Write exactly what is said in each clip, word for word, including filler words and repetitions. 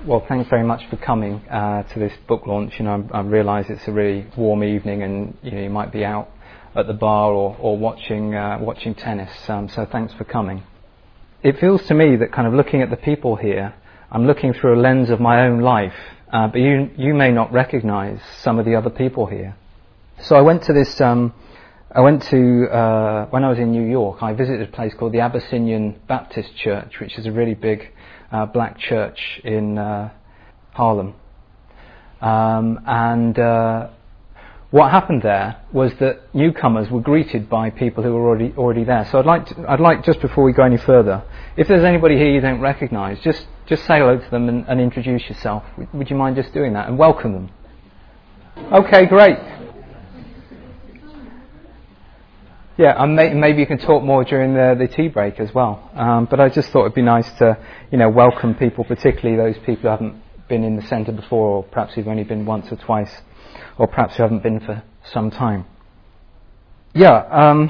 Well, thanks very much for coming uh, to this book launch. You know, I, I realise it's a really warm evening, and you know you might be out at the bar or, or watching uh, watching tennis. Um, so thanks for coming. It feels to me that kind of looking at the people here, I'm looking through a lens of my own life, uh, but you you may not recognise some of the other people here. So I went to this. Um, I went to uh, when I was in New York. I visited a place called the Abyssinian Baptist Church, which is a really big uh, black church in uh, Harlem. Um, and uh, what happened there was that newcomers were greeted by people who were already already there. So I'd like to, I'd like just before we go any further, if there's anybody here you don't recognise, just just say hello to them and, and introduce yourself. Would you mind just doing that and welcome them? Okay, great. Yeah, and may, maybe you can talk more during the, the tea break as well. Um, but I just thought it'd be nice to, you know, welcome people, particularly those people who haven't been in the centre before, or perhaps who've only been once or twice, or perhaps who haven't been for some time. Yeah, um,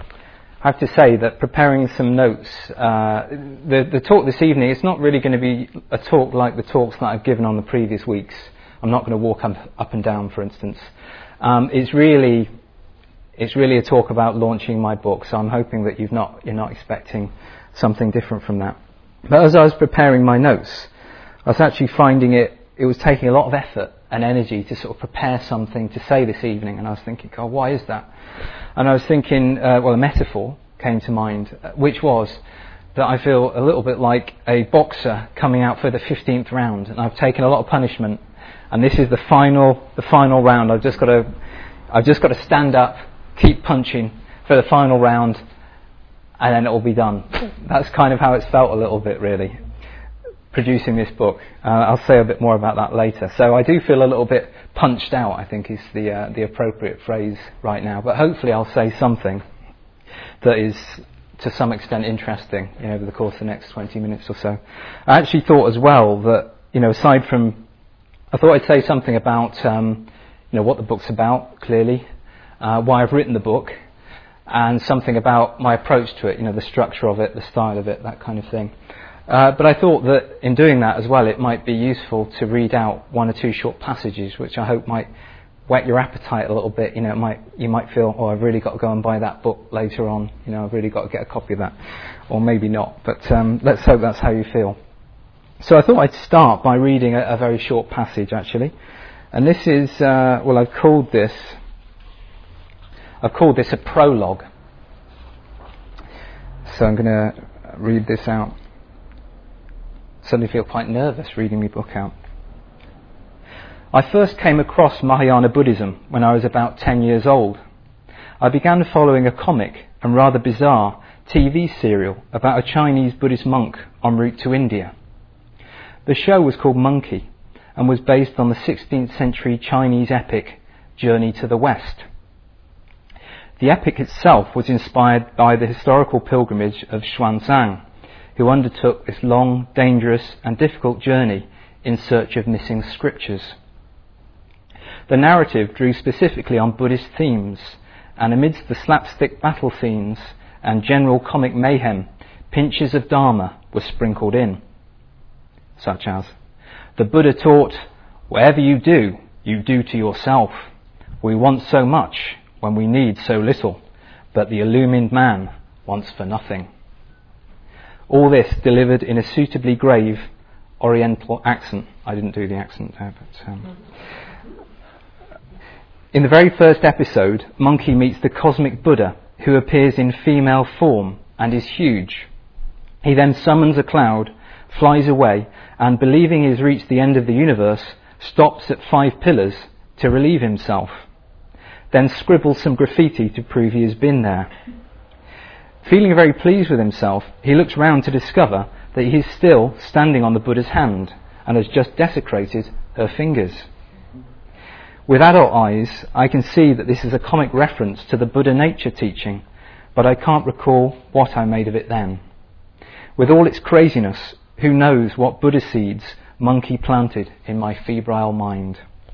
I have to say that preparing some notes, uh, the, the talk this evening, it's not really going to be a talk like the talks that I've given on the previous weeks. I'm not going to walk up, up and down, for instance. Um, it's really... It's really a talk about launching my book, so I'm hoping that you've not, you're not expecting something different from that. But as I was preparing my notes, I was actually finding it, it was taking a lot of effort and energy to sort of prepare something to say this evening, and I was thinking, God, why is that? And I was thinking, uh, well, a metaphor came to mind, which was that I feel a little bit like a boxer coming out for the fifteenth round, and I've taken a lot of punishment, and this is the final, the final round. I've just got to, I've just got to stand up, keep punching for the final round, and then it will be done. That's kind of how it's felt a little bit, really, producing this book. Uh, I'll say a bit more about that later. So I do feel a little bit punched out, I think is the uh, the appropriate phrase right now. But hopefully I'll say something that is to some extent interesting, you know, over the course of the next twenty minutes or so. I actually thought as well that, you know, aside from, I thought I'd say something about, um, you know, what the book's about, clearly. Uh, why I've written the book, and something about my approach to it, you know, the structure of it, the style of it, that kind of thing. Uh, but I thought that in doing that as well, it might be useful to read out one or two short passages, which I hope might whet your appetite a little bit. You know, it might you might feel, oh, I've really got to go and buy that book later on. You know, I've really got to get a copy of that, or maybe not. But um, let's hope that's how you feel. So I thought I'd start by reading a, a very short passage, actually, and this is uh, well, I've called this. I've called this a prologue. So I'm going to read this out. Suddenly feel quite nervous reading my book out. I first came across Mahayana Buddhism when I was about ten years old. I began following a comic and rather bizarre T V serial about a Chinese Buddhist monk en route to India. The show was called Monkey and was based on the sixteenth century Chinese epic Journey to the West. The epic itself was inspired by the historical pilgrimage of Xuanzang, who undertook this long, dangerous and difficult journey in search of missing scriptures. The narrative drew specifically on Buddhist themes, and amidst the slapstick battle scenes and general comic mayhem, pinches of Dharma were sprinkled in, such as, the Buddha taught, whatever you do, you do to yourself. We want so much when we need so little, but the illumined man wants for nothing. All this delivered in a suitably grave Oriental accent. I didn't do the accent there, but... Um, in the very first episode, Monkey meets the cosmic Buddha, who appears in female form and is huge. He then summons a cloud, flies away, and believing he's reached the end of the universe, stops at five pillars to relieve himself. Then scribbles some graffiti to prove he has been there. Feeling very pleased with himself, he looks round to discover that he is still standing on the Buddha's hand and has just desecrated her fingers. With adult eyes, I can see that this is a comic reference to the Buddha nature teaching, but I can't recall what I made of it then. With all its craziness, who knows what Buddha seeds Monkey planted in my febrile mind.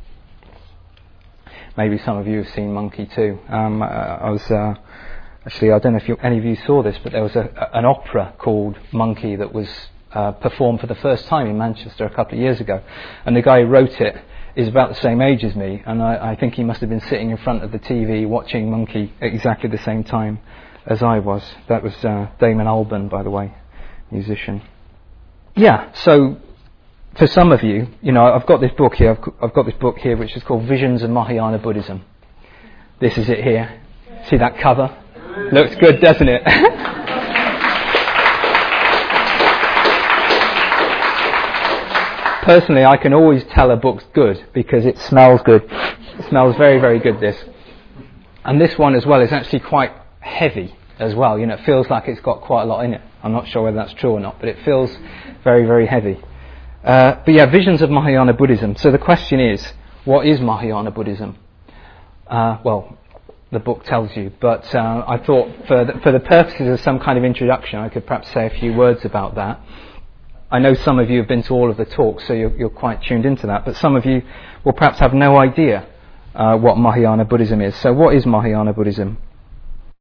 Maybe some of you have seen Monkey too. Um, I was uh, actually, I don't know if you, any of you saw this, but there was a, an opera called Monkey that was uh, performed for the first time in Manchester a couple of years ago. And the guy who wrote it is about the same age as me, and I, I think he must have been sitting in front of the T V watching Monkey at exactly the same time as I was. That was uh, Damon Albarn, by the way, musician. Yeah, so for some of you, you know, I've got this book here, I've, I've got this book here which is called Visions of Mahayana Buddhism. This is it here. See that cover? Looks good, doesn't it? Personally, I can always tell a book's good because it smells good. It smells very, very good, this. And this one as well is actually quite heavy as well. You know, it feels like it's got quite a lot in it. I'm not sure whether that's true or not, but it feels very, very heavy. Uh, but yeah, Visions of Mahayana Buddhism. So the question is, what is Mahayana Buddhism? Uh, well, the book tells you, but uh, I thought for the, for the purposes of some kind of introduction, I could perhaps say a few words about that. I know some of you have been to all of the talks, so you're, you're quite tuned into that, but some of you will perhaps have no idea uh, what Mahayana Buddhism is. So what is Mahayana Buddhism?